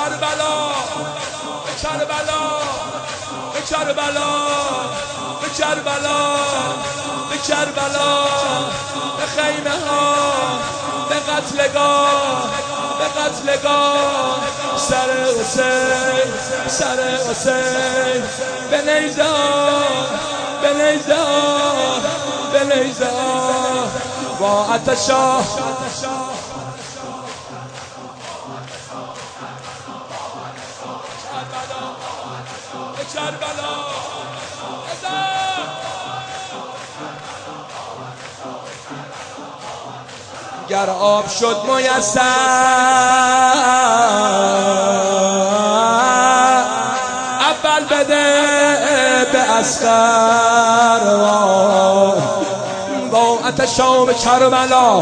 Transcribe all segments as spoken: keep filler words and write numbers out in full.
کربلا به کربلا به کربلا به کربلا به کربلا به خیمه ها به قتلگاه به قتلگاه سر حسین سر حسین به نیزار به نیزار به نیزار با آتشا به کربلا گر آب شد میسر اول بده به اصغر با آتشا به کربلا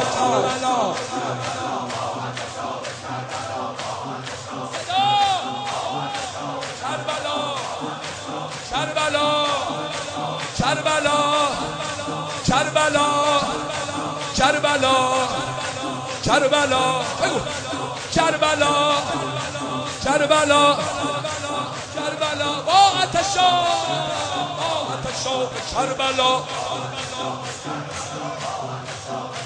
کربلا کربلا کربلا کربلا کربلا کربلا کربلا کربلا با آتشا با آتشا به کربلا